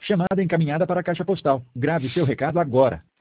Chamada encaminhada para a caixa postal. Grave seu recado agora.